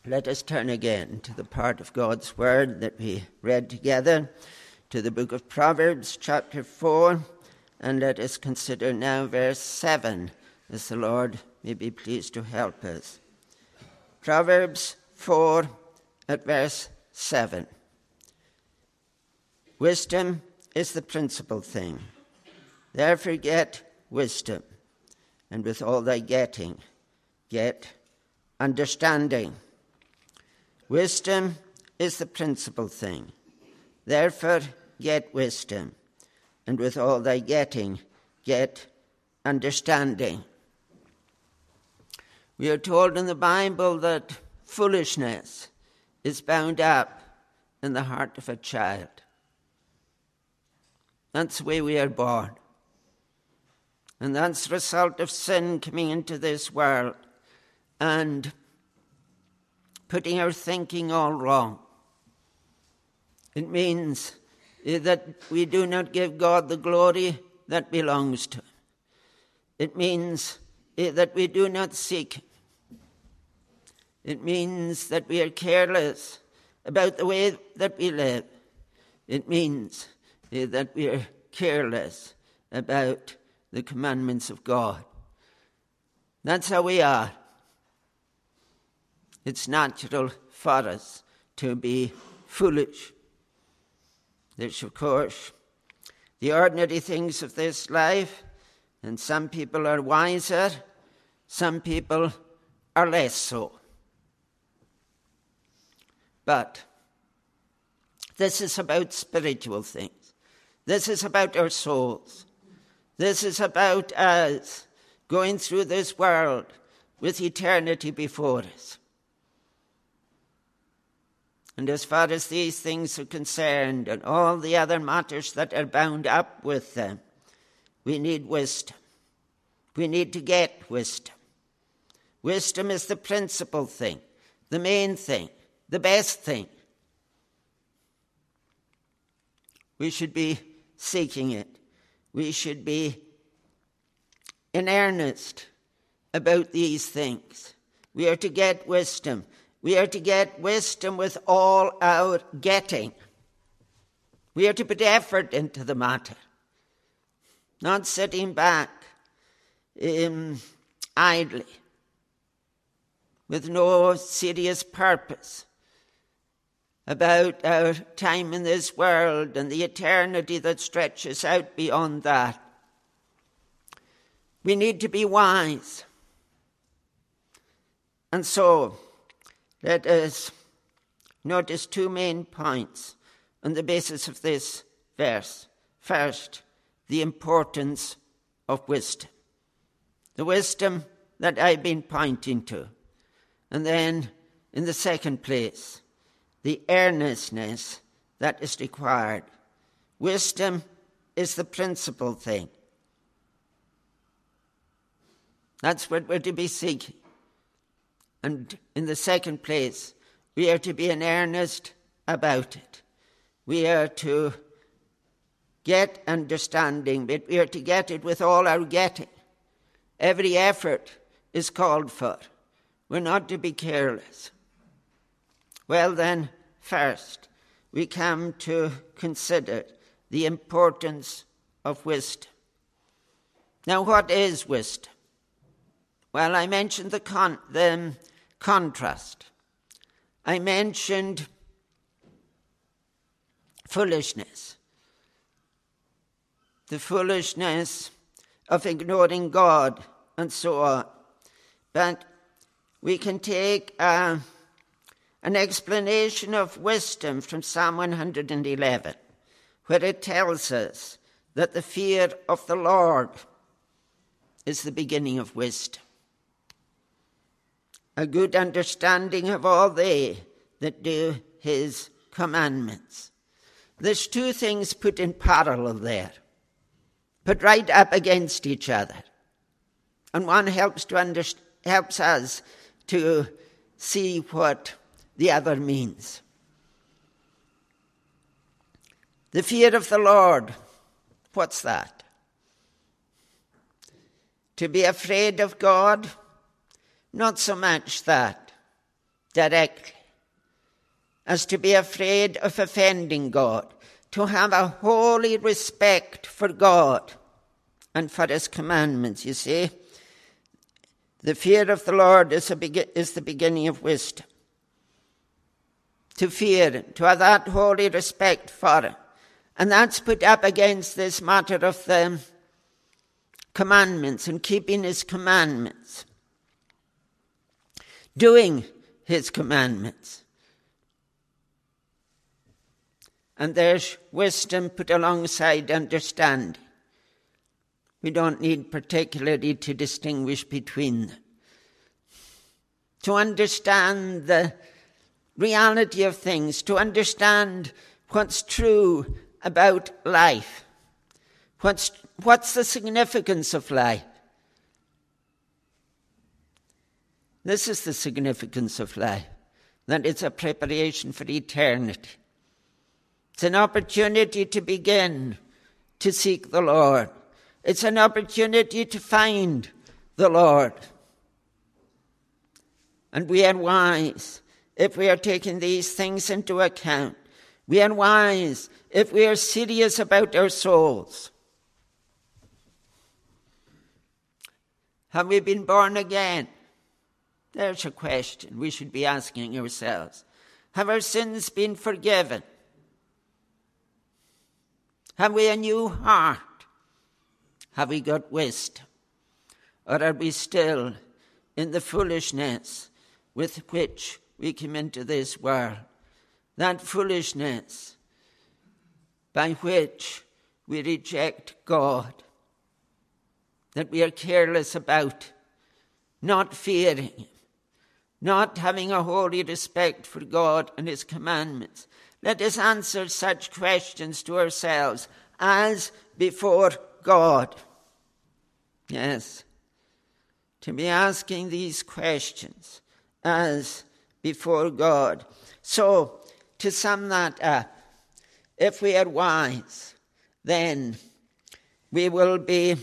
Let us turn again to the part of God's Word that we read together, to the book of Proverbs, chapter 4, and let us consider now verse 7, as the Lord may be pleased to help us. Proverbs 4 at verse 7. Wisdom is the principal thing. Therefore get wisdom, and with all thy getting, get understanding. Wisdom is the principal thing. Therefore get wisdom, and with all thy getting, get understanding. We are told in the Bible that foolishness is bound up in the heart of a child. That's the way we are born. And that's the result of sin coming into this world and putting our thinking all wrong. It means that we do not give God the glory that belongs to him. It means that we do not seek him. It means that we are careless about the way that we live. It means that we are careless about the commandments of God. That's how we are. It's natural for us to be foolish. There's, of course, the ordinary things of this life, and some people are wiser, some people are less so. But this is about spiritual things. This is about our souls. This is about us going through this world with eternity before us. And as far as these things are concerned, and all the other matters that are bound up with them, we need wisdom. We need to get wisdom. Wisdom is the principal thing, the main thing, the best thing. We should be seeking it. We should be in earnest about these things. We are to get wisdom. We are to get wisdom with all our getting. We are to put effort into the matter, not sitting back idly with no serious purpose about our time in this world and the eternity that stretches out beyond that. We need to be wise. And so, let us notice two main points on the basis of this verse. First, the importance of wisdom. The wisdom that I've been pointing to. And then, in the second place, the earnestness that is required. Wisdom is the principal thing. That's what we're to be seeking. And in the second place, we are to be in earnest about it. We are to get understanding, but we are to get it with all our getting. Every effort is called for. We're not to be careless. Well then, first, we come to consider the importance of wisdom. Now, what is wisdom? Well, I mentioned the contrast. I mentioned foolishness. The foolishness of ignoring God and so on. But we can take an explanation of wisdom from Psalm 111, where it tells us that the fear of the Lord is the beginning of wisdom. A good understanding of all they that do his commandments. There's two things put in parallel there, put right up against each other. And one helps us to see what the other means. The fear of the Lord, what's that? To be afraid of God? Not so much that. directly, as to be afraid of offending God, to have a holy respect for God and for his commandments. You see, the fear of the Lord is the beginning of wisdom. To fear him, to have that holy respect for him. And that's put up against this matter of the commandments and keeping his commandments. Doing his commandments. And there's wisdom put alongside understanding. We don't need particularly to distinguish between them. To understand the reality of things, to understand what's true about life. What's the significance of life? This is the significance of life, that it's a preparation for eternity. It's an opportunity to begin to seek the Lord. It's an opportunity to find the Lord. And we are wise if we are taking these things into account. We are wise if we are serious about our souls. Have we been born again? There's a question we should be asking ourselves. Have our sins been forgiven? Have we a new heart? Have we got wisdom? Or are we still in the foolishness with which we came into this world? That foolishness by which we reject God, that we are careless about, not fearing him, not having a holy respect for God and his commandments. Let us answer such questions to ourselves as before God. Yes, to be asking these questions as before God. So, to sum that up, if we are wise, then we will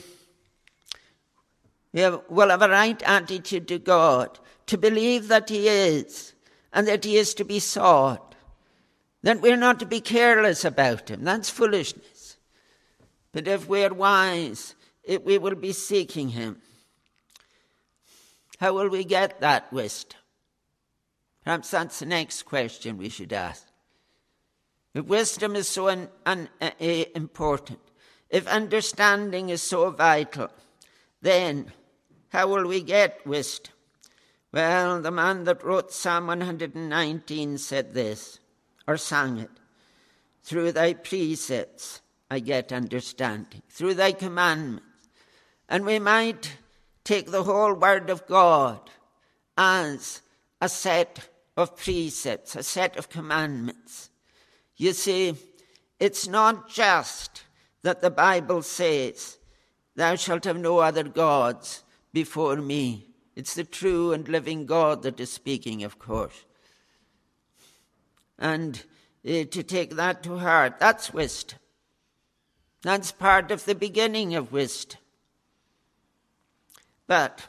have a right attitude to God, to believe that he is, and that he is to be sought, that we're not to be careless about him. That's foolishness. But if we're wise, we will be seeking him. How will we get that wisdom? Perhaps that's the next question we should ask. If wisdom is so important, if understanding is so vital, then how will we get wisdom? Well, the man that wrote Psalm 119 said this, or sang it. Through thy precepts I get understanding, through thy commandments. And we might take the whole word of God as a set of precepts, a set of commandments. You see, it's not just that the Bible says, thou shalt have no other gods before me. It's the true and living God that is speaking, of course. And to take that to heart, that's wisdom. That's part of the beginning of wisdom. But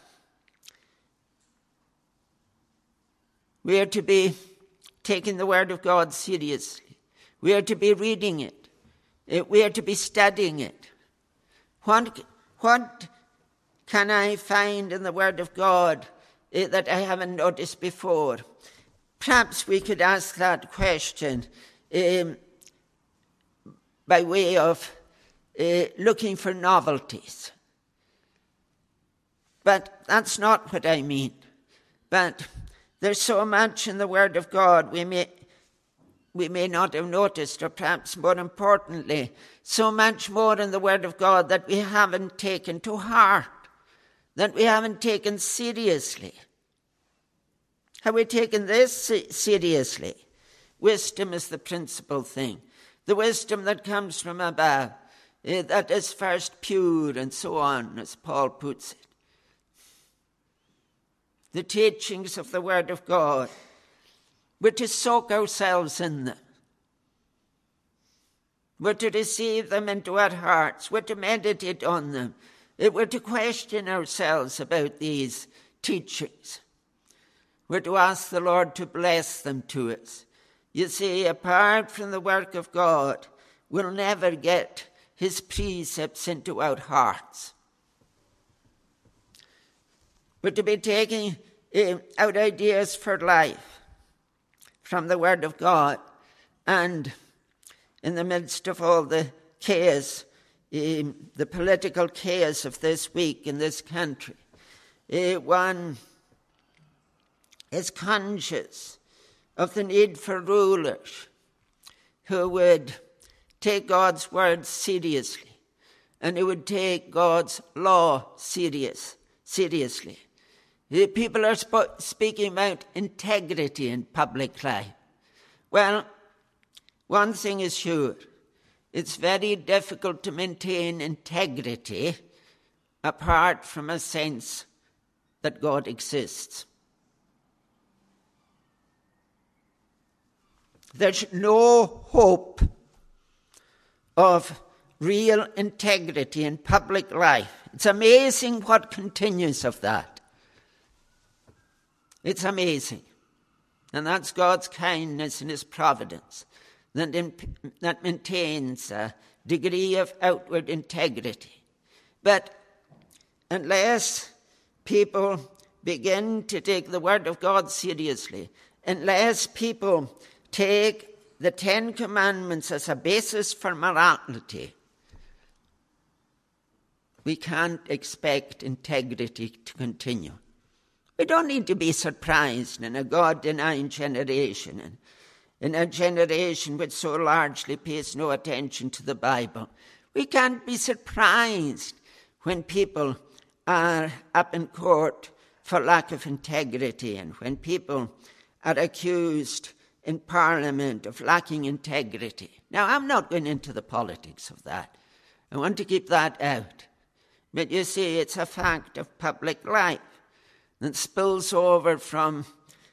we are to be taking the Word of God seriously. We are to be reading it. We are to be studying it. What can I find in the Word of God that I haven't noticed before? Perhaps we could ask that question by way of looking for novelties. But that's not what I mean. But there's so much in the Word of God we may not have noticed, or perhaps more importantly, so much more in the Word of God that we haven't taken to heart, that we haven't taken seriously. Have we taken this seriously? Wisdom is the principal thing. The wisdom that comes from above, that is first pure and so on, as Paul puts it. The teachings of the Word of God, we're to soak ourselves in them. We're to receive them into our hearts. We're to meditate on them. We're to question ourselves about these teachings. we're to ask the Lord to bless them to us. You see, apart from the work of God, we'll never get his precepts into our hearts. We're to be taking out ideas for life from the Word of God. And in the midst of all the chaos, the political chaos of this week in this country, one is conscious of the need for rulers who would take God's word seriously and who would take God's law seriously. People are speaking about integrity in public life. Well, one thing is sure. It's very difficult to maintain integrity apart from a sense that God exists. There's no hope of real integrity in public life. It's amazing what continues of that. It's amazing. And that's God's kindness and his providence that maintains a degree of outward integrity. But unless people begin to take the word of God seriously, unless people take the Ten Commandments as a basis for morality, we can't expect integrity to continue. We don't need to be surprised in a God-denying generation and in a generation which so largely pays no attention to the Bible. We can't be surprised when people are up in court for lack of integrity and when people are accused in Parliament of lacking integrity. Now, I'm not going into the politics of that. I want to keep that out. But you see, it's a fact of public life that spills over from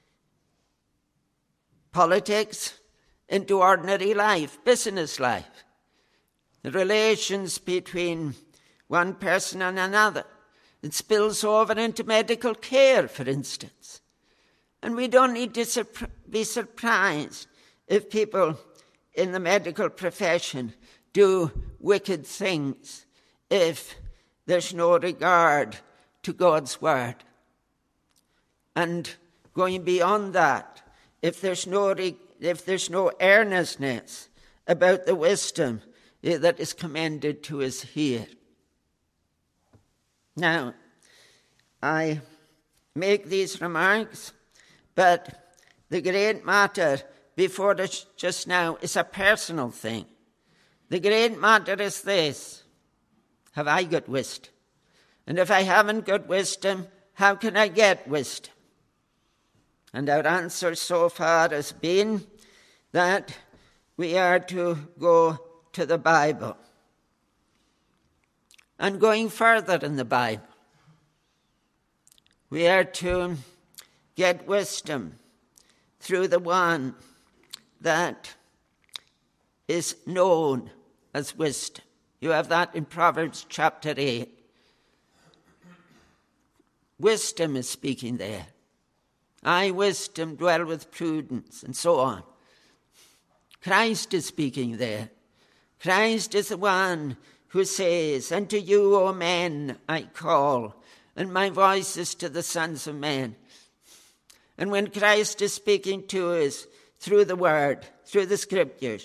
politics into ordinary life, business life. The relations between one person and another. It spills over into medical care, for instance. And we don't need to be surprised if people in the medical profession do wicked things, if there's no regard to God's word. And going beyond that, if there's no earnestness about the wisdom that is commended to us here. Now, I make these remarks, but the great matter before us just now is a personal thing. The great matter is this: have I got wisdom? And if I haven't got wisdom, how can I get wisdom? And our answer so far has been that we are to go to the Bible. And going further in the Bible, we are to get wisdom through the one that is known as wisdom. You have that in Proverbs chapter 8. Wisdom is speaking there. I, wisdom, dwell with prudence, and so on. Christ is speaking there. Christ is the one who says, "Unto you, O men, I call, and my voice is to the sons of men." And when Christ is speaking to us through the word, through the scriptures,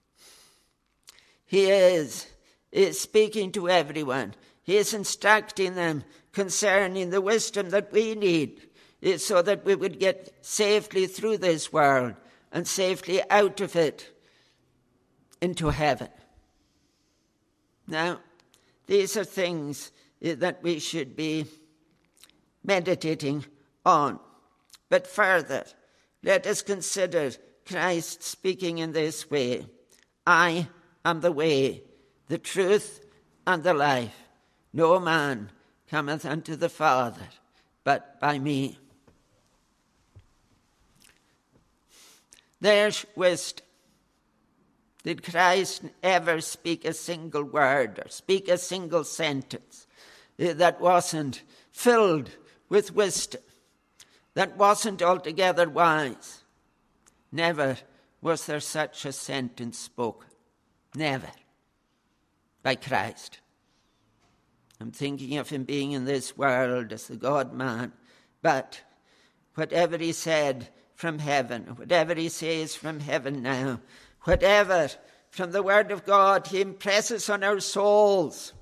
he is speaking to everyone. He is instructing them concerning the wisdom that we need, so that we would get safely through this world and safely out of it into heaven. Now, these are things that we should be meditating on. But further, let us consider Christ speaking in this way: I am the way, the truth, and the life. No man cometh unto the Father but by me. There's wisdom. Did Christ ever speak a single word or speak a single sentence that wasn't filled with wisdom? that wasn't altogether wise. Never was there such a sentence spoken. Never. By Christ. I'm thinking of him being in this world as the God-man. But whatever he said from heaven, whatever he says from heaven now, whatever from the Word of God he impresses on our souls,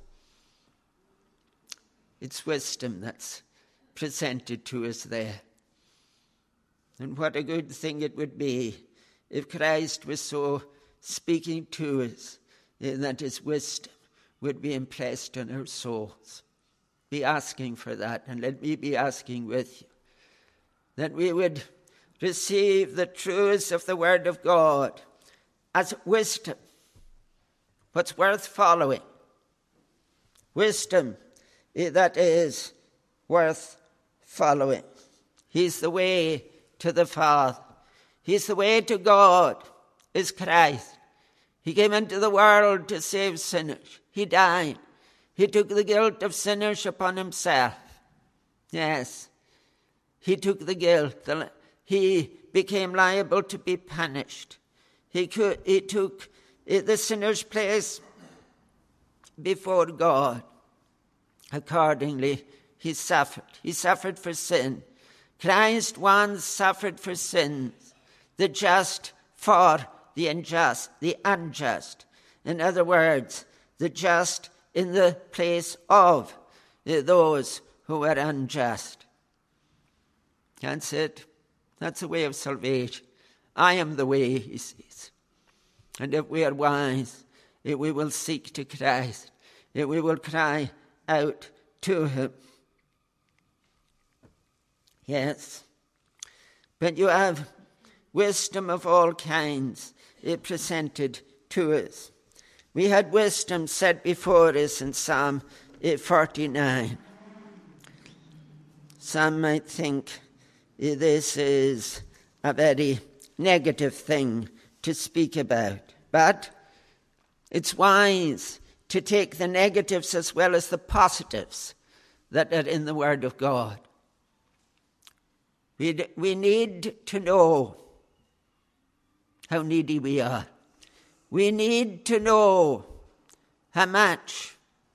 it's wisdom that's presented to us there. And what a good thing it would be if Christ was so speaking to us that his wisdom would be impressed on our souls. Be asking for that, and let me be asking with you, that we would receive the truths of the Word of God as wisdom, what's worth following. Wisdom that is worth following. He's the way to the Father. He's the way to God, is Christ. He came into the world to save sinners. He died. He took the guilt of sinners upon himself. Yes, he took the guilt. He became liable to be punished. He took the sinner's place before God. Accordingly, he suffered. He suffered for sin. Christ once suffered for sins, the just for the unjust. In other words, the just in the place of those who were unjust. That's it. That's the way of salvation. I am the way, he says. And if we are wise, if we will seek to Christ, if we will cry out to him. Yes. But you have wisdom of all kinds presented to us. We had wisdom set before us in Psalm 49. Some might think this is a very negative thing to speak about, but it's wise to take the negatives as well as the positives that are in the Word of God. We need to know how needy we are. We need to know how much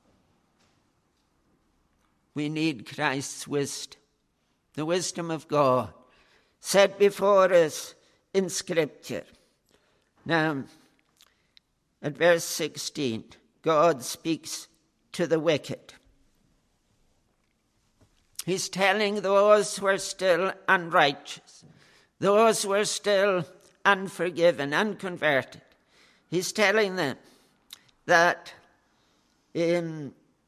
we need Christ's wisdom, the wisdom of God, set before us in Scripture. Now, at verse 16, God speaks to the wicked. He's telling those who are still unrighteous, those who are still unforgiven, unconverted. He's telling them that they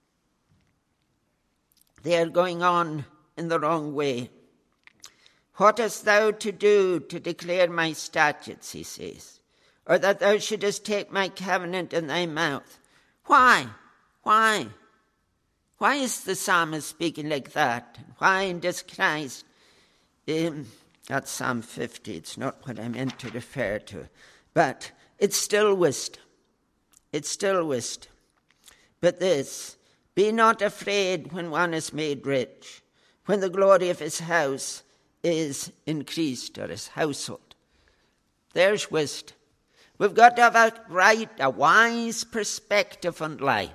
are going on in the wrong way. What hast thou to do to declare my statutes, he says, or that thou shouldest take my covenant in thy mouth? Why? Why? Why is the psalmist speaking like that? Why does Christ, that's Psalm 50, it's not what I meant to refer to, but it's still wisdom. It's still wisdom. But this, be not afraid when one is made rich, when the glory of his house is increased, or his household. There's wisdom. We've got to have a wise perspective on life.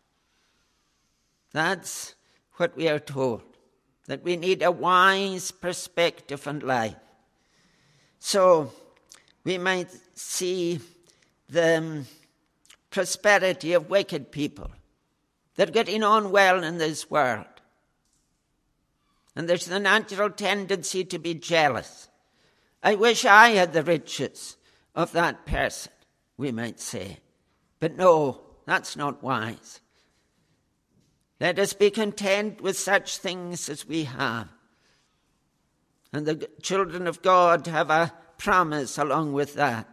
That's what we are told, that we need a wise perspective on life. So we might see the prosperity of wicked people. They're getting on well in this world. And there's the natural tendency to be jealous. I wish I had the riches of that person, we might say. But no, that's not wise. Let us be content with such things as we have. And the children of God have a promise along with that.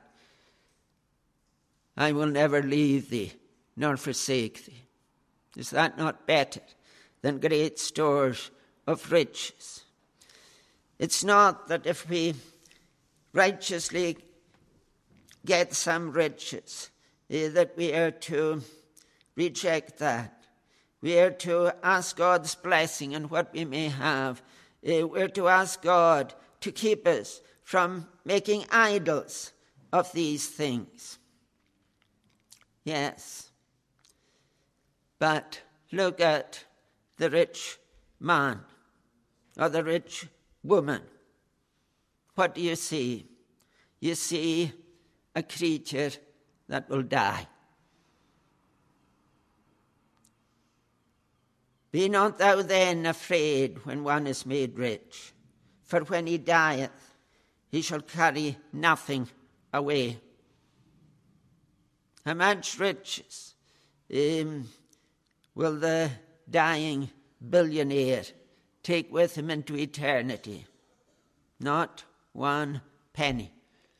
I will never leave thee, nor forsake thee. Is that not better than great stores of riches? It's not that if we righteously get some riches, that we are to reject that. We are to ask God's blessing on what we may have we're to ask God to keep us from making idols of these things. Yes. But look at the rich man or the rich woman. What do you see? You see a creature that will die. Be not thou then afraid when one is made rich, for when he dieth, he shall carry nothing away. How much riches will the dying billionaire take with him into eternity? Not 1 penny.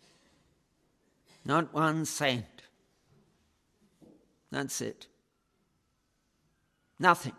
Not 1 cent. That's it. Nothing.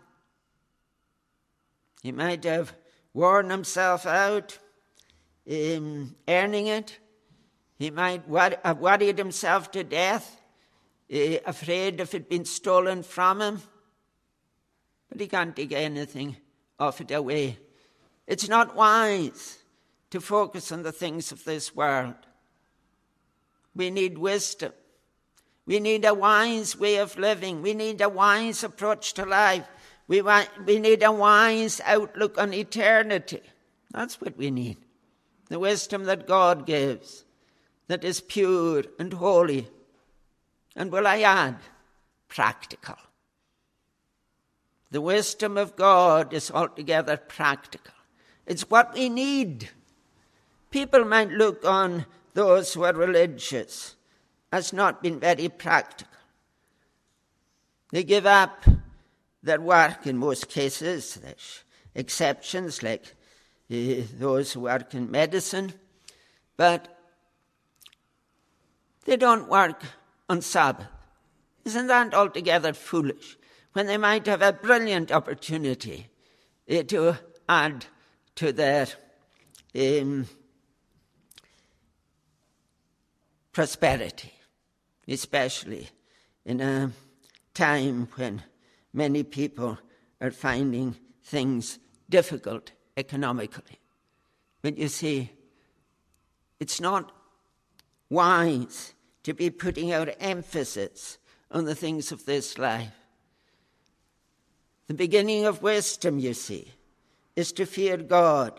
He might have worn himself out in earning it. He might have worried himself to death, afraid of it being stolen from him. But he can't take anything of it away. It's not wise to focus on the things of this world. We need wisdom. We need a wise way of living. We need a wise approach to life. We need a wise outlook on eternity. That's what we need. The wisdom that God gives, that is pure and holy. And will I add, practical. The wisdom of God is altogether practical. It's what we need. People might look on those who are religious as not being very practical. They give up their work in most cases. There's exceptions like those who work in medicine, but they don't work on Sabbath. Isn't that altogether foolish? When they might have a brilliant opportunity to add to their prosperity, especially in a time when many people are finding things difficult economically. But you see, it's not wise to be putting out emphasis on the things of this life. The beginning of wisdom, you see, is to fear God.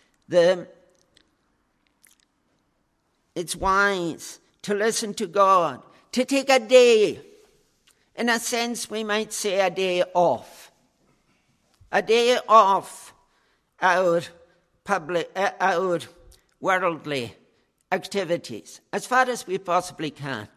It's wise to listen to God, to take a day. In a sense, we might say a day off. A day off our worldly activities, as far as we possibly can.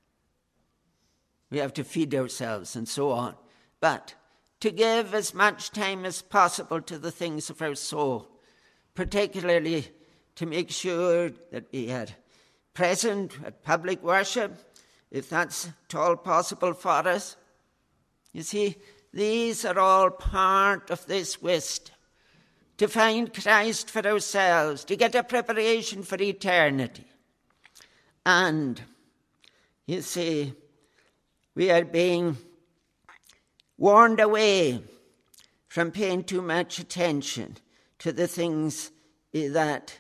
We have to feed ourselves and so on. But to give as much time as possible to the things of our soul, particularly to make sure that we are present at public worship, if that's at all possible for us. You see, these are all part of this wisdom. To find Christ for ourselves, to get a preparation for eternity. And, you see, we are being warned away from paying too much attention to the things that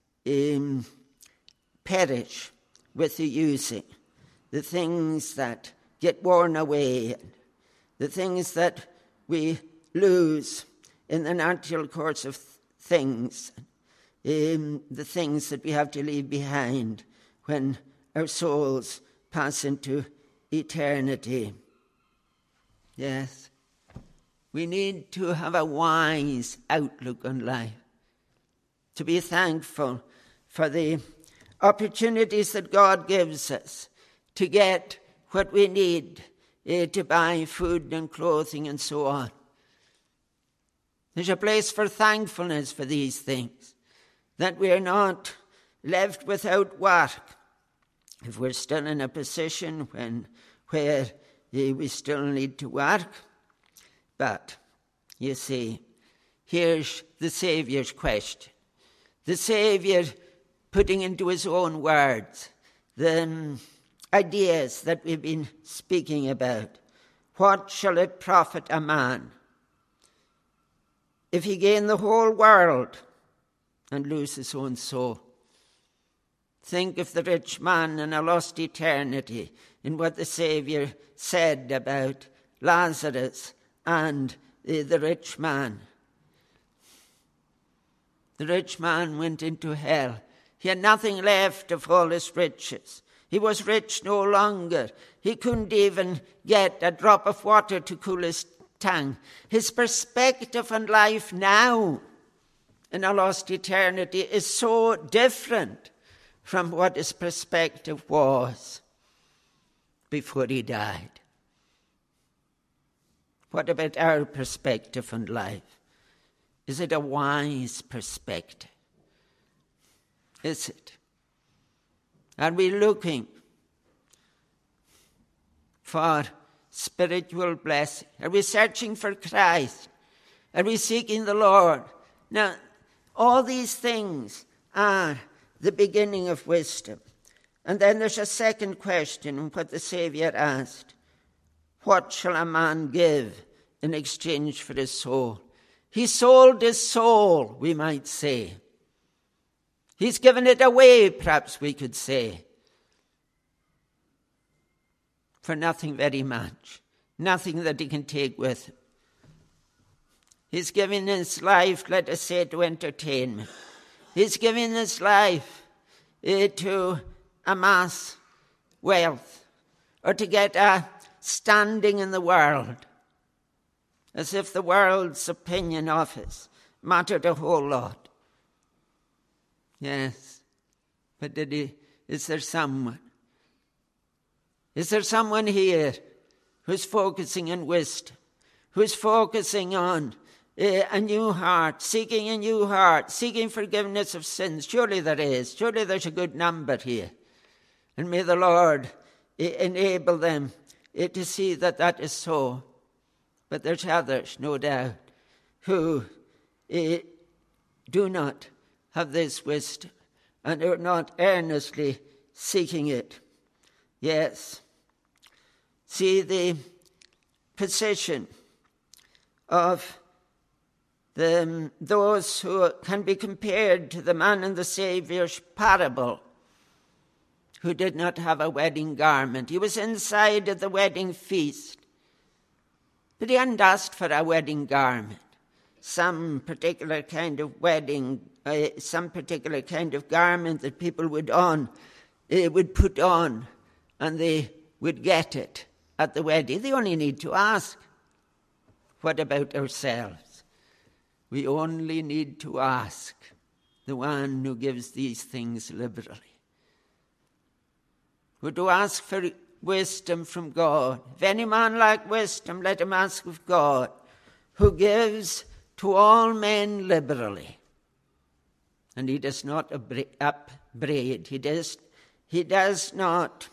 perish with the using, the things that get worn away, the things that we lose in the natural course of things, the things that we have to leave behind when our souls pass into eternity. Yes, we need to have a wise outlook on life, to be thankful for the opportunities that God gives us to get what we need to buy food and clothing and so on. There's a place for thankfulness for these things, that we're not left without work. If we're still in a position where we still need to work. But, you see, here's the Saviour's question. The Saviour putting into his own words the ideas that we've been speaking about. What shall it profit a man if he gain the whole world and lose his own soul? Think of the rich man in a lost eternity, in what the Saviour said about Lazarus and the rich man. The rich man went into hell. He had nothing left of all his riches. He was rich no longer. He couldn't even get a drop of water to cool his tongue. His perspective on life now in a lost eternity is so different from what his perspective was before he died. What about our perspective on life? Is it a wise perspective? Is it? Are we looking for spiritual blessing? Are we searching for Christ? Are we seeking the Lord? Now, all these things are the beginning of wisdom. And then there's a second question, what the Saviour asked. What shall a man give in exchange for his soul? He sold his soul, we might say. He's given it away, perhaps we could say, for nothing very much, nothing that he can take with him. He's given his life, let us say, to entertainment. He's given his life to amass wealth or to get a standing in the world, as if the world's opinion of us mattered a whole lot. Yes, but is there someone? Is there someone here who's focusing on wisdom, who's focusing on a new heart, seeking a new heart, seeking forgiveness of sins? Surely there is. Surely there's a good number here. And may the Lord enable them to see that that is so. But there's others, no doubt, who do not have this wisdom and are not earnestly seeking it. Yes. See the position of those who can be compared to the man in the Saviour's parable who did not have a wedding garment. He was inside at the wedding feast, but he hadn't asked for a wedding garment, some particular kind of some particular kind of garment that people would put on, and they would get it at the wedding. They only need to ask. What about ourselves? We only need to ask the one who gives these things liberally. We're to ask for wisdom from God. If any man lack wisdom, let him ask of God, who gives to all men liberally. And he does not upbraid. He does not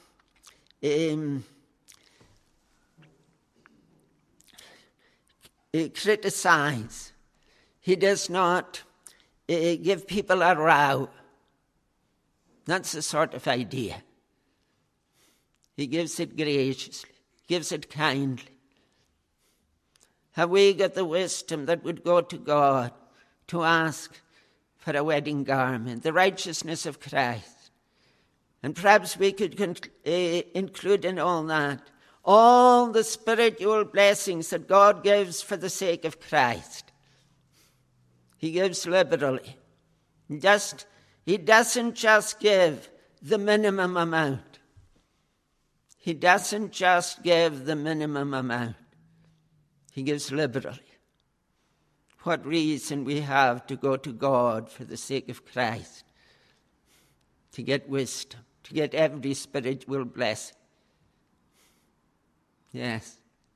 criticize. He does not give people a row. That's the sort of idea. He gives it graciously, gives it kindly. Have we got the wisdom that would go to God to ask for a wedding garment, the righteousness of Christ? And perhaps we could include in all that all the spiritual blessings that God gives for the sake of Christ. He gives liberally. He doesn't just give the minimum amount. He doesn't just give the minimum amount. He gives liberally. What reason we have to go to God for the sake of Christ, to get wisdom, to get every spiritual blessing. Yes.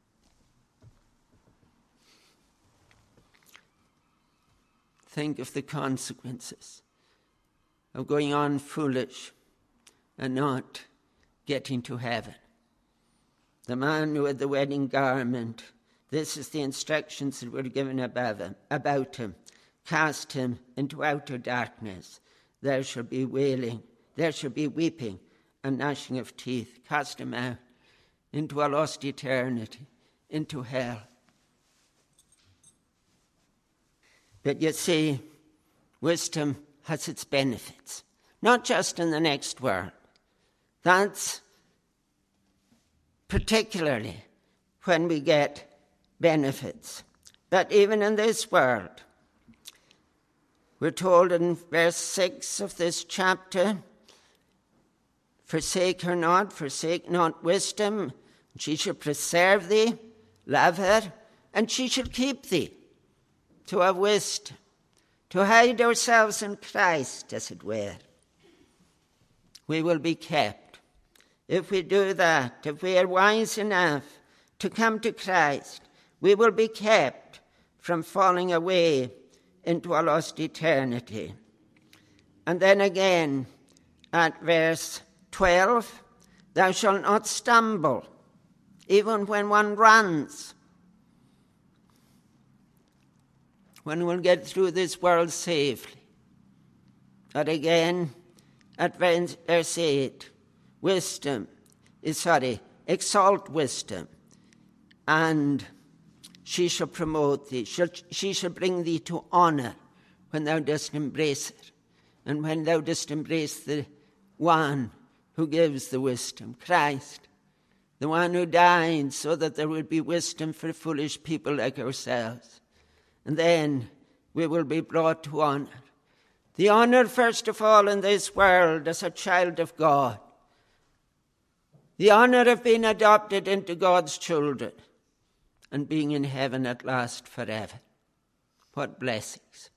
Think of the consequences of going on foolish and not getting to heaven. The man who had the wedding garment, this is the instructions that were given about him. Cast him into outer darkness. There shall be wailing, there shall be weeping and gnashing of teeth. Cast him out into a lost eternity, into hell. But you see, wisdom has its benefits, not just in the next world. That's particularly when we get benefits. But even in this world, we're told in verse 6 of this chapter, forsake not wisdom, and she shall preserve thee, love her, and she shall keep thee. To have wisdom, to hide ourselves in Christ, as it were. We will be kept. If we do that, if we are wise enough to come to Christ, we will be kept from falling away into a lost eternity. And then again, at verse 12, thou shalt not stumble, even when one runs. One will get through this world safely. But again, at verse 8, exalt wisdom, and she shall promote thee. She shall bring thee to honor when thou dost embrace her, and when thou dost embrace the one who gives the wisdom, Christ, the one who died so that there would be wisdom for foolish people like ourselves. And then we will be brought to honor. The honor, first of all, in this world as a child of God. The honor of being adopted into God's children and being in heaven at last forever. What blessings.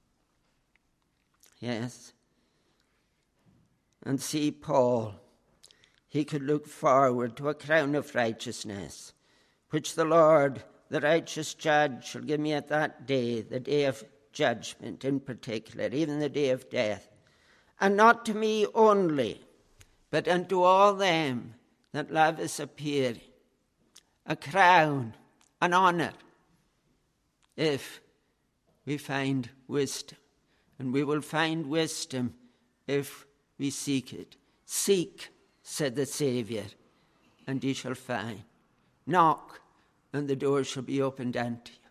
Yes. And see Paul. He could look forward to a crown of righteousness, which the Lord, the righteous judge, shall give me at that day, the day of judgment in particular, even the day of death. And not to me only, but unto all them that love is appearing. A crown, an honor, if we find wisdom. And we will find wisdom if we seek it. Seek, said the Saviour, and ye shall find. Knock, and the door shall be opened unto you.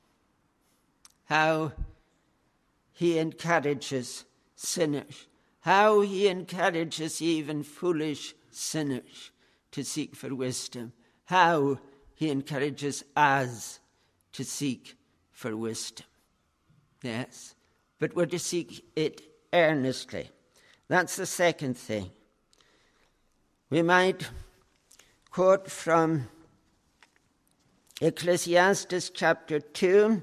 How he encourages sinners. How he encourages even foolish sinners to seek for wisdom. How he encourages us to seek for wisdom. Yes, but we're to seek it earnestly. That's the second thing. We might quote from Ecclesiastes chapter 9,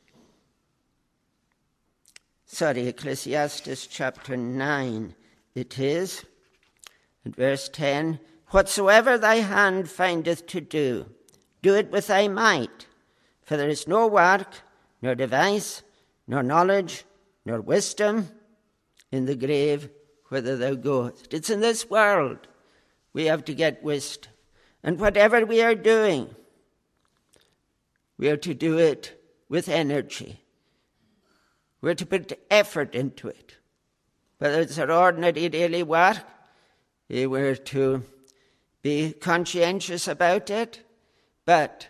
it is, at verse 10, whatsoever thy hand findeth to do, do it with thy might, for there is no work, nor device, nor knowledge, nor wisdom in the grave whither thou goest. It's in this world we have to get wisdom. And whatever we are doing, we are to do it with energy. We're to put effort into it. Whether it's our ordinary daily work, we're to be conscientious about it, but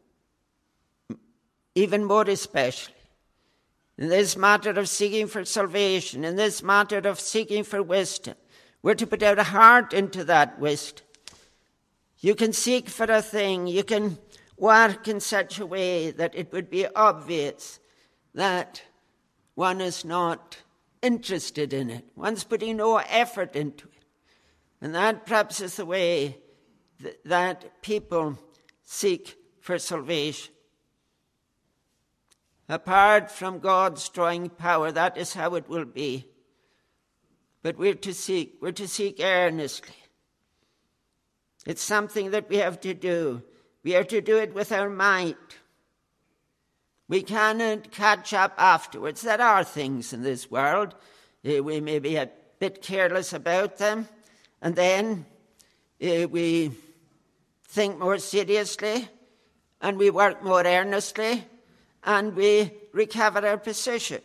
even more especially, in this matter of seeking for salvation, in this matter of seeking for wisdom, we're to put our heart into that wisdom. You can seek for a thing, you can work in such a way that it would be obvious that one is not interested in it. One's putting no effort into it. And that perhaps is the way that people seek for salvation. Apart from God's drawing power, that is how it will be. But we're to seek earnestly. It's something that we have to do. We are to do it with our might. We cannot catch up afterwards. There are things in this world. We may be a bit careless about them. And then we think more seriously and we work more earnestly and we recover our position.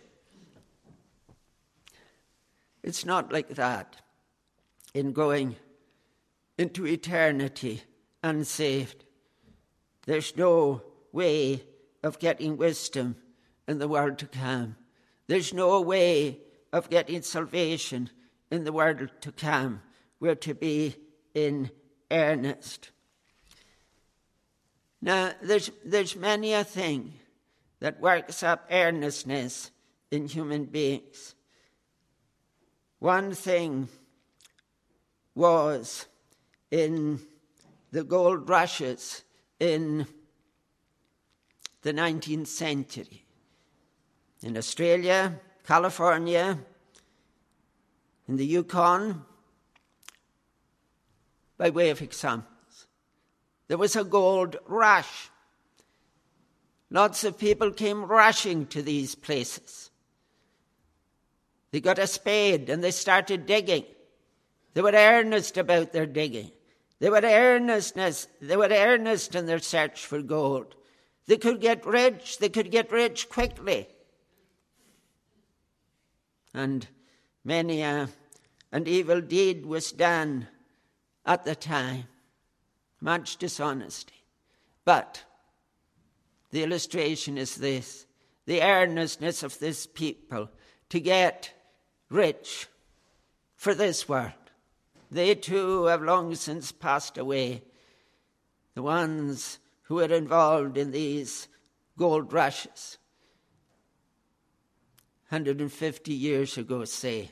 It's not like that in going into eternity unsaved. There's no way of getting wisdom in the world to come. There's no way of getting salvation in the world to come. We're to be in earnest. Now, there's many a thing that works up earnestness in human beings. One thing was in the gold rushes in the 19th century. In Australia, California, in the Yukon, by way of examples, there was a gold rush. Lots of people came rushing to these places. They got a spade and they started digging. They were earnest about their digging. They were earnest in their search for gold. They could get rich quickly. And many an evil deed was done at the time. Much dishonesty. But the illustration is this: the earnestness of this people to get rich for this world. They too have long since passed away. The ones who were involved in these gold rushes 150 years ago, say.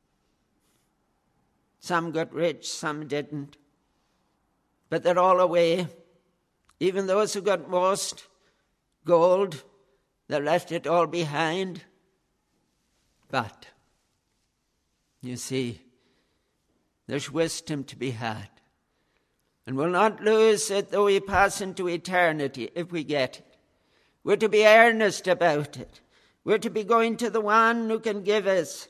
Some got rich, some didn't. But they're all away. Even those who got most gold, they left it all behind. But, you see, there's wisdom to be had. And we'll not lose it though we pass into eternity if we get it. We're to be earnest about it. We're to be going to the one who can give us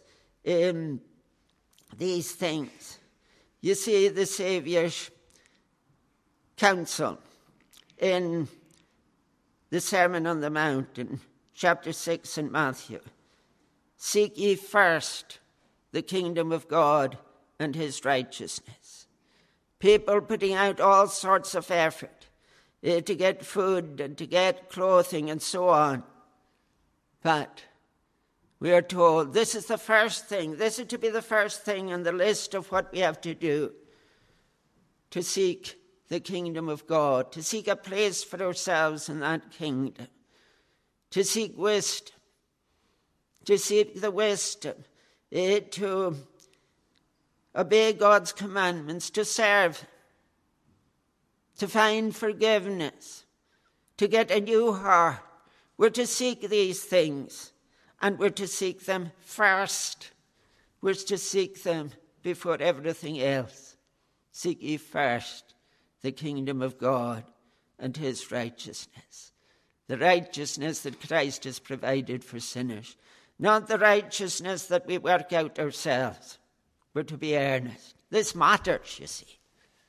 these things. You see, the Saviour's counsel in the Sermon on the Mount in chapter 6 in Matthew. Seek ye first the kingdom of God and his righteousness. People putting out all sorts of effort to get food and to get clothing and so on. But we are told this is the first thing. This is to be the first thing on the list of what we have to do. To seek the kingdom of God, to seek a place for ourselves in that kingdom, to seek wisdom, to seek the wisdom, to obey God's commandments, to serve, to find forgiveness, to get a new heart. We're to seek these things, and we're to seek them first. We're to seek them before everything else. Seek ye first the kingdom of God and his righteousness. The righteousness that Christ has provided for sinners. Not the righteousness that we work out ourselves. We're to be earnest. This matters, you see.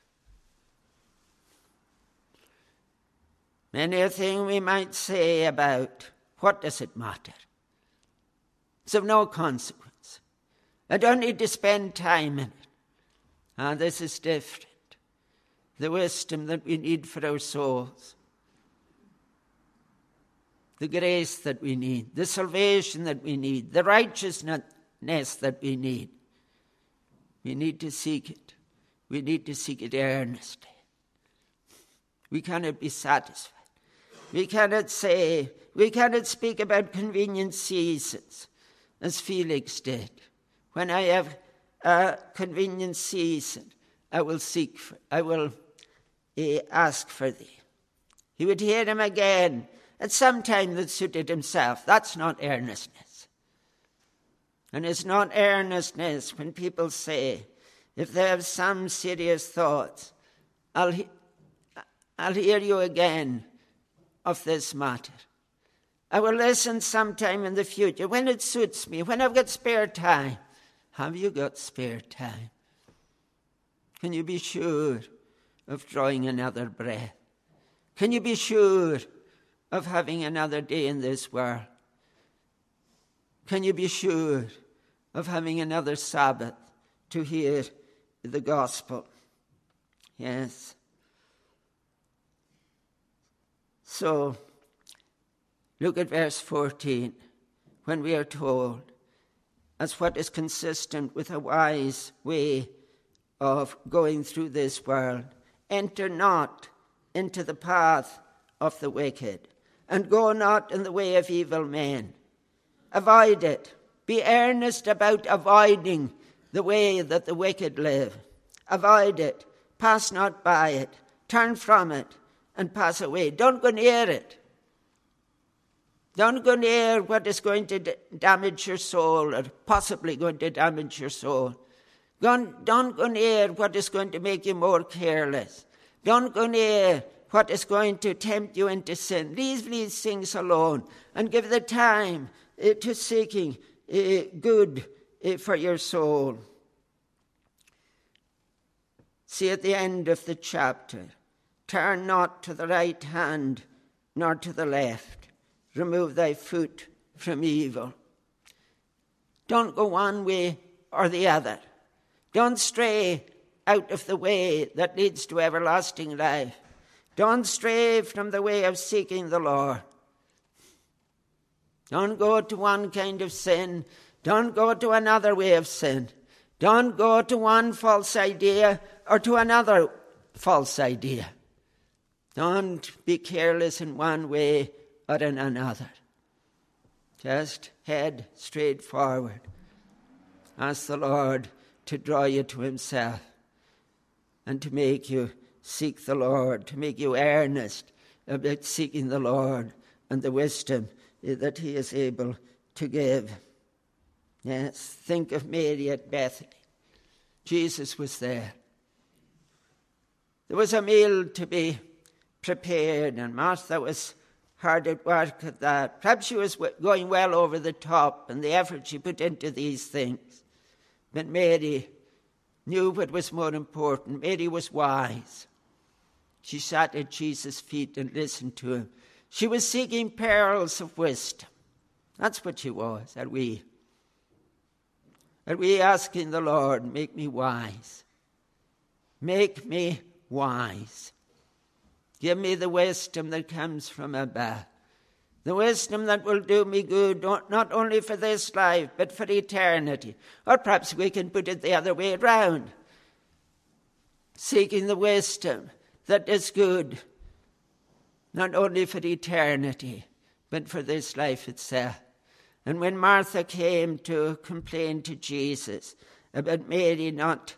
Many a thing we might say about what does it matter? It's of no consequence. I don't need to spend time in it. This is different. The wisdom that we need for our souls. The grace that we need. The salvation that we need. The righteousness that we need. We need to seek it. We need to seek it earnestly. We cannot be satisfied. We cannot speak about convenient seasons, as Felix did. When I have a convenient season, I will ask for thee. He would hear him again at some time that suited himself. That's not earnestness. And it's not earnestness when people say, if they have some serious thoughts, I'll hear you again of this matter. I will listen sometime in the future when it suits me, when I've got spare time. Have you got spare time? Can you be sure of drawing another breath? Can you be sure of having another day in this world? Can you be sure of having another Sabbath to hear the gospel? Yes. So, Look at verse 14, when we are told, as what is consistent with a wise way of going through this world, enter not into the path of the wicked, and go not in the way of evil men. Avoid it. Be earnest about avoiding the way that the wicked live. Avoid it. Pass not by it. Turn from it and pass away. Don't go near it. Don't go near what is going to damage your soul, or possibly going to damage your soul. Don't go near what is going to make you more careless. Don't go near what is going to tempt you into sin. Leave these things alone and give the time to seeking good for your soul. See at the end of the chapter, turn not to the right hand nor to the left. Remove thy foot from evil. Don't go one way or the other. Don't stray out of the way that leads to everlasting life. Don't stray from the way of seeking the Lord. Don't go to one kind of sin. Don't go to another way of sin. Don't go to one false idea or to another false idea. Don't be careless in one way or in another. Just head straight forward. Ask the Lord to draw you to himself and to make you seek the Lord, to make you earnest about seeking the Lord and the wisdom that he is able to give. Yes, think of Mary at Bethany. Jesus was there. There was a meal to be prepared, and Martha was hard at work at that. Perhaps she was going well over the top in the effort she put into these things. But Mary knew what was more important. Mary was wise. She sat at Jesus' feet and listened to him. She was seeking pearls of wisdom. That's what she was. Are we asking the Lord, make me wise? Make me wise. Give me the wisdom that comes from above. The wisdom that will do me good, not only for this life, but for eternity. Or perhaps we can put it the other way around. Seeking the wisdom that is good, not only for eternity, but for this life itself. And when Martha came to complain to Jesus about Mary not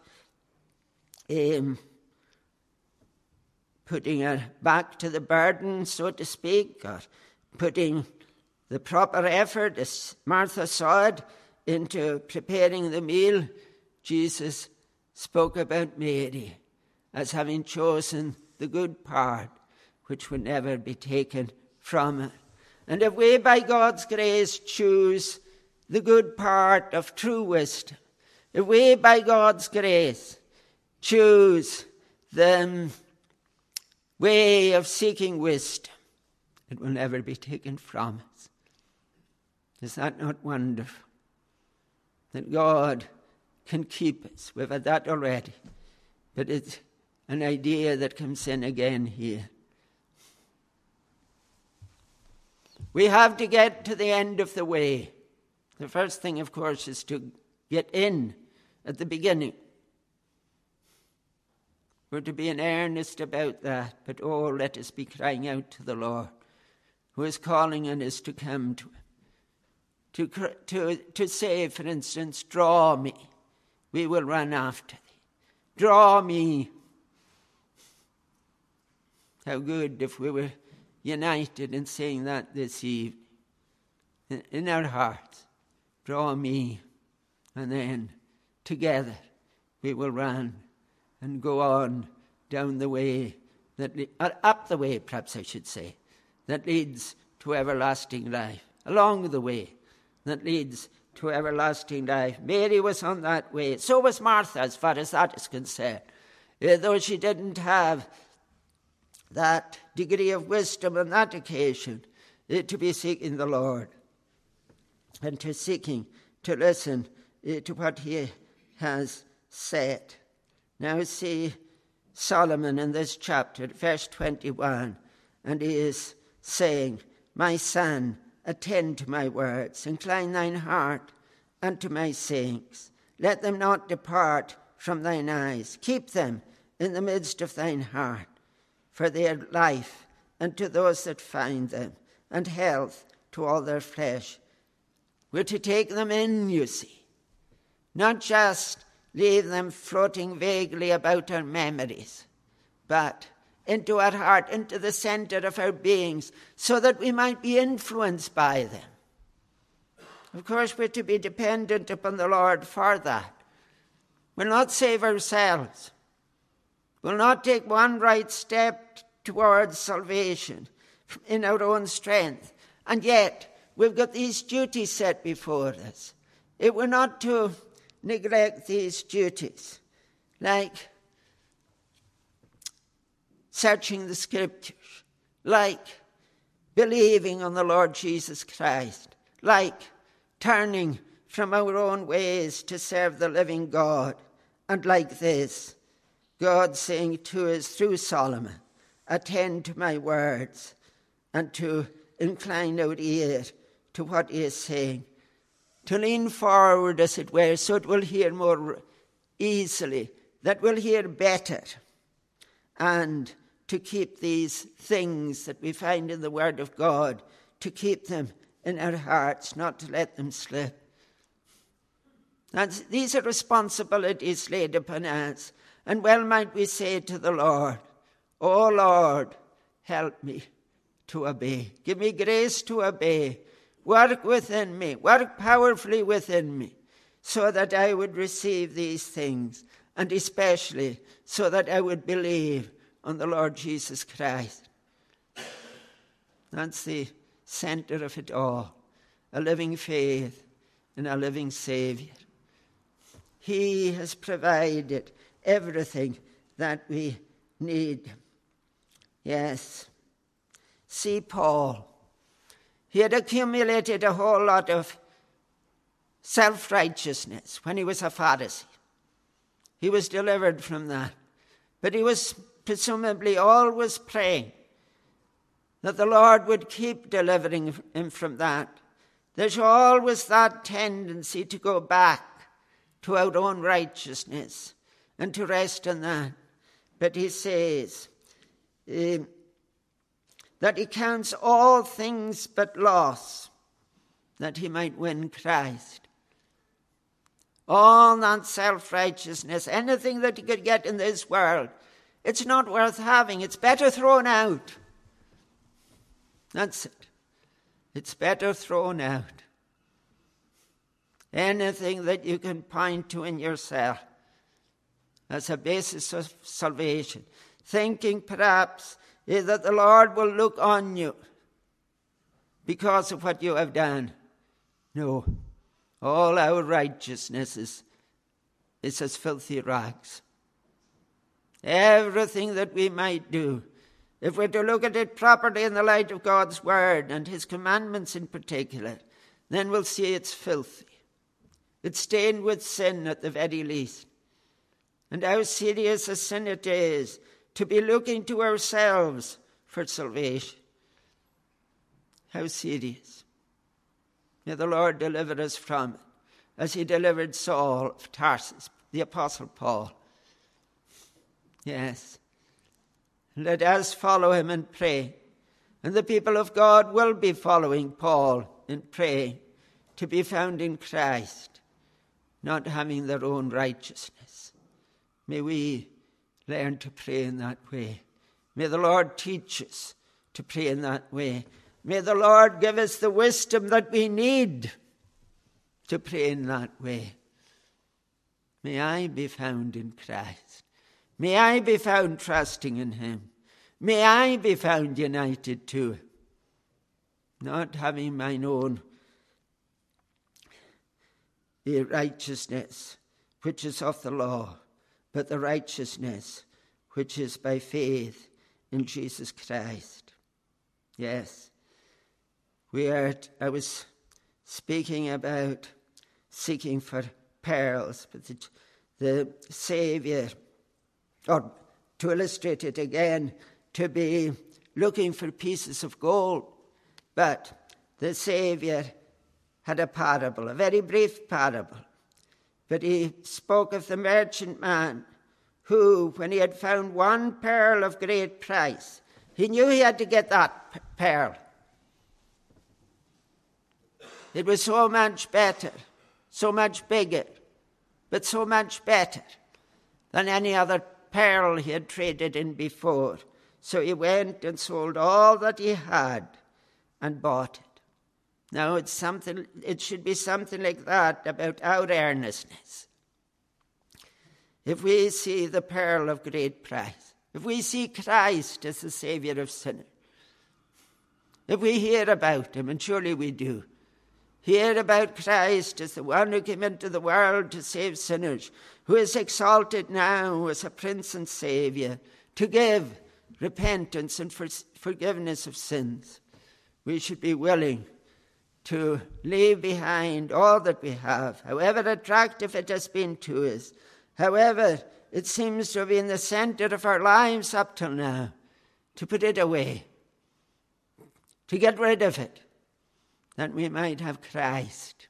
putting her back to the burden, so to speak, or putting the proper effort, as Martha saw it, into preparing the meal, Jesus spoke about Mary as having chosen the good part, which would never be taken from her. And if we, by God's grace, choose the good part of true wisdom, if we, by God's grace, choose the way of seeking wisdom, it will never be taken from us. Is that not wonderful? That God can keep us. We've had that already. But it's an idea that comes in again here. We have to get to the end of the way. The first thing, of course, is to get in at the beginning. We're to be in earnest about that. But oh, let us be crying out to the Lord, who is calling on us to come to him. To say, for instance, draw me, we will run after thee. Draw me. How good if we were united in saying that this evening. In our hearts, draw me, and then together we will run and go on down the way, up the way, perhaps I should say, that leads to everlasting life, along the way that leads to everlasting life. Mary was on that way. So was Martha, as far as that is concerned. Though she didn't have that degree of wisdom on that occasion, to be seeking the Lord and to seeking to listen to what he has said. Now see Solomon in this chapter, verse 21, and he is saying my son, attend to my words. Incline thine heart unto my sayings. Let them not depart from thine eyes. Keep them in the midst of thine heart, for they are life unto those that find them, and health to all their flesh. We're to take them in, you see, not just leave them floating vaguely about our memories, but into our heart, into the center of our beings, so that we might be influenced by them. Of course, we're to be dependent upon the Lord for that. We'll not save ourselves. We'll not take one right step towards salvation in our own strength. And yet, we've got these duties set before us. If we're not to neglect these duties, like searching the Scriptures, like believing on the Lord Jesus Christ, like turning from our own ways to serve the living God, and like this, God saying to us through Solomon, attend to my words, and to incline our ear to what he is saying, to lean forward, as it were, so it will hear more easily, that we'll hear better, and to keep these things that we find in the Word of God, to keep them in our hearts, not to let them slip. And these are responsibilities laid upon us. And well might we say to the Lord, "O Lord, help me to obey. Give me grace to obey. Work within me, work powerfully within me, so that I would receive these things, and especially so that I would believe on the Lord Jesus Christ." That's the center of it all, a living faith in a living Savior. He has provided everything that we need. Yes. See Paul. He had accumulated a whole lot of self-righteousness when he was a Pharisee. He was delivered from that. But he was presumably always praying that the Lord would keep delivering him from that. There's always that tendency to go back to our own righteousness and to rest in that. But he says that he counts all things but loss, that he might win Christ. All that self-righteousness, anything that he could get in this world, it's not worth having. It's better thrown out. That's it. It's better thrown out. Anything that you can point to in yourself as a basis of salvation, thinking perhaps that the Lord will look on you because of what you have done. No. All our righteousness is as filthy rags. Everything that we might do, if we're to look at it properly in the light of God's word and his commandments in particular, then we'll see it's filthy. It's stained with sin at the very least. And how serious a sin it is to be looking to ourselves for salvation. How serious. May the Lord deliver us from it, as he delivered Saul of Tarsus, the Apostle Paul. Yes. Let us follow him and pray. And the people of God will be following Paul in praying to be found in Christ, not having their own righteousness. May we learn to pray in that way. May the Lord teach us to pray in that way. May the Lord give us the wisdom that we need to pray in that way. May I be found in Christ. May I be found trusting in him. May I be found united to him, not having mine own righteousness, which is of the law, but the righteousness which is by faith in Jesus Christ. Yes, I was speaking about seeking for pearls, but the Savior, or to illustrate it again, to be looking for pieces of gold. But the Saviour had a parable, a very brief parable. But he spoke of the merchant man who, when he had found one pearl of great price, he knew he had to get that pearl. It was so much better, so much bigger, but so much better than any other pearl he had traded in before. So he went and sold all that he had and bought it. Now it should be something like that about our earnestness. If we see the pearl of great price, if we see Christ as the Saviour of sinners, if we hear about him, and surely we do, hear about Christ as the one who came into the world to save sinners, who is exalted now as a Prince and Saviour, to give repentance and forgiveness of sins, we should be willing to leave behind all that we have, however attractive it has been to us, however it seems to be in the center of our lives up till now, to put it away, to get rid of it, that we might have Christ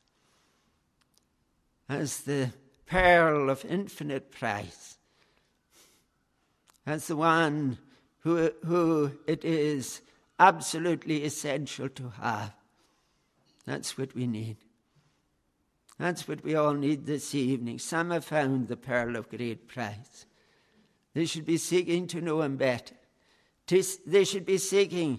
as the pearl of infinite price, as the one who it is absolutely essential to have. That's what we need. That's what we all need this evening. Some have found the pearl of great price. They should be seeking to know him better. They should be seeking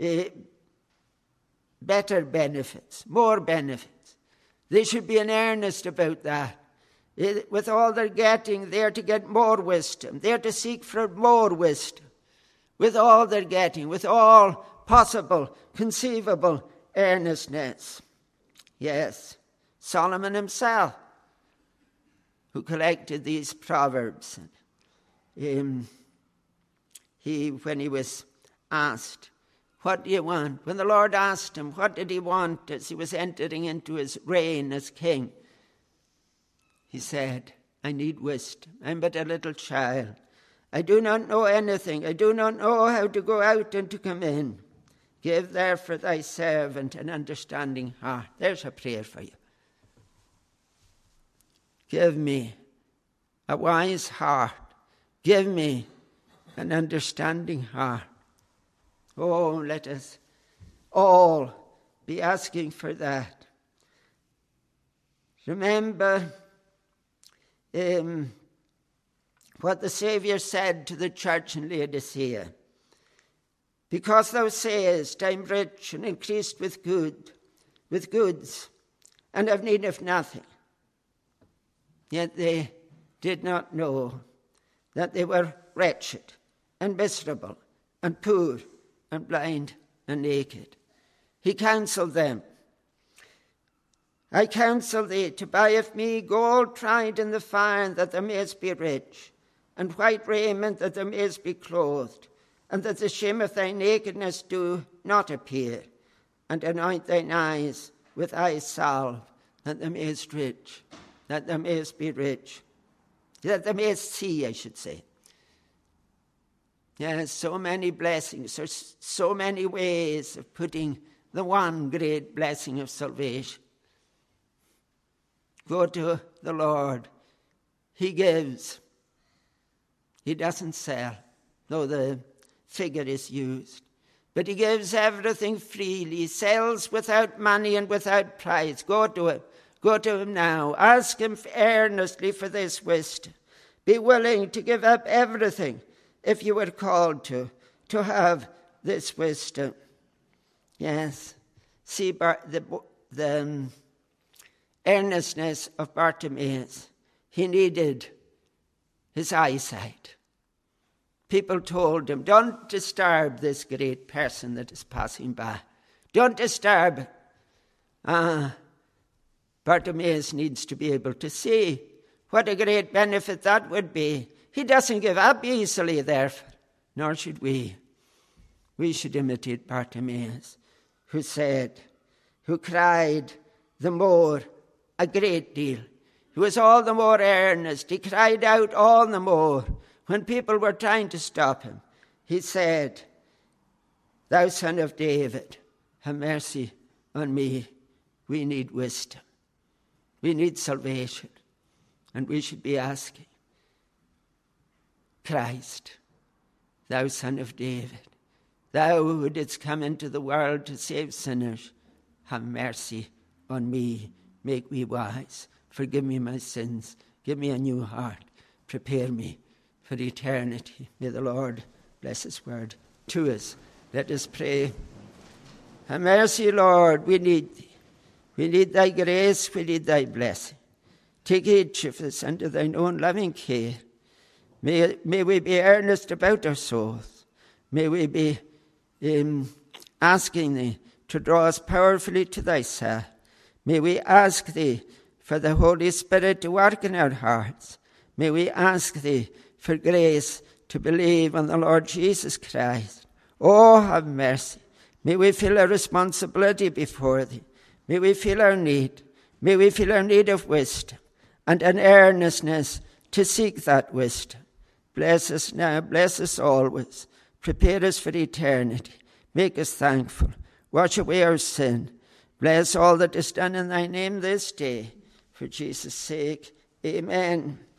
better benefits, more benefits. They should be in earnest about that. With all they're getting, they're to get more wisdom. They're to seek for more wisdom. With all they're getting, with all possible, conceivable earnestness. Yes, Solomon himself, who collected these proverbs, when he was asked, what do you want? When the Lord asked him, what did he want as he was entering into his reign as king? He said, I need wisdom. I'm but a little child. I do not know anything. I do not know how to go out and to come in. Give therefore thy servant an understanding heart. There's a prayer for you. Give me a wise heart. Give me an understanding heart. Oh, let us all be asking for that. Remember what the Saviour said to the church in Laodicea. Because thou sayest, I'm rich and increased with goods, and have need of nothing. Yet they did not know that they were wretched and miserable and poor and blind and naked. He counselled them, I counsel thee to buy of me gold tried in the fire, that thou mayest be rich, and white raiment, that thou mayest be clothed, and that the shame of thy nakedness do not appear, and anoint thine eyes with eye salve, that thou mayest rich, that thou mayest be rich, that thou mayest see, I should say. Yes, so many blessings, there's so many ways of putting the one great blessing of salvation. Go to the Lord. He gives. He doesn't sell, though the figure is used. But he gives everything freely. He sells without money and without price. Go to him. Go to him now. Ask him earnestly for this wisdom. Be willing to give up everything if you were called to have this wisdom. Yes. See the earnestness of Bartimaeus. He needed his eyesight. People told him, don't disturb this great person that is passing by. Don't disturb it. Bartimaeus needs to be able to see. What a great benefit that would be. He doesn't give up easily, therefore, nor should we. We should imitate Bartimaeus, who cried the more a great deal. He was all the more earnest. He cried out all the more. When people were trying to stop him, he said, Thou son of David, have mercy on me. We need wisdom. We need salvation. And we should be asking, Christ, thou Son of David, thou who didst come into the world to save sinners, have mercy on me. Make me wise. Forgive me my sins. Give me a new heart. Prepare me for eternity. May the Lord bless his word to us. Let us pray. Have mercy, Lord. We need thee. We need thy grace. We need thy blessing. Take each of us under thine own loving care. May we be earnest about our souls. May we be asking thee to draw us powerfully to thyself. May we ask thee for the Holy Spirit to work in our hearts. May we ask thee for grace to believe on the Lord Jesus Christ. Oh, have mercy. May we feel a responsibility before thee. May we feel our need. May we feel our need of wisdom and an earnestness to seek that wisdom. Bless us now. Bless us always. Prepare us for eternity. Make us thankful. Wash away our sin. Bless all that is done in thy name this day. For Jesus' sake, amen.